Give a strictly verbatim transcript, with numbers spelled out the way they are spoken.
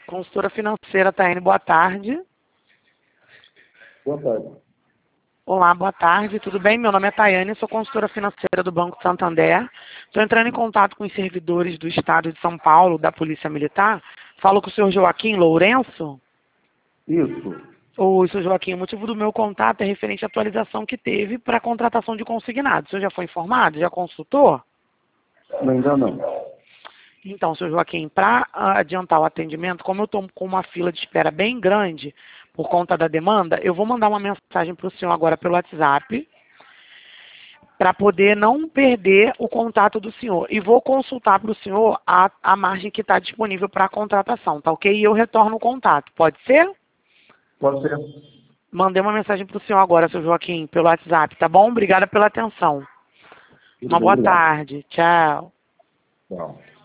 Consultora financeira, Taine, boa tarde. Boa tarde. Olá, boa tarde, tudo bem? Meu nome é Tayane, sou consultora financeira do Banco Santander. Estou entrando em contato com os servidores do Estado de São Paulo, da Polícia Militar. Falo com o senhor Joaquim Lourenço. Isso. Oi, senhor Joaquim, o motivo do meu contato é referente à atualização que teve para a contratação de consignados. O senhor já foi informado? Já consultou? Não, ainda não. Então, senhor Joaquim, para adiantar o atendimento, como eu estou com uma fila de espera bem grande por conta da demanda, eu vou mandar uma mensagem para o senhor agora pelo WhatsApp, para poder não perder o contato do senhor. E vou consultar para o senhor a, a margem que está disponível para a contratação, tá ok? E eu retorno o contato. Pode ser? Pode ser. Mandei uma mensagem para o senhor agora, senhor Joaquim, pelo WhatsApp, tá bom? Obrigada pela atenção. Tudo Uma bem, boa obrigado. tarde. Tchau. Tchau.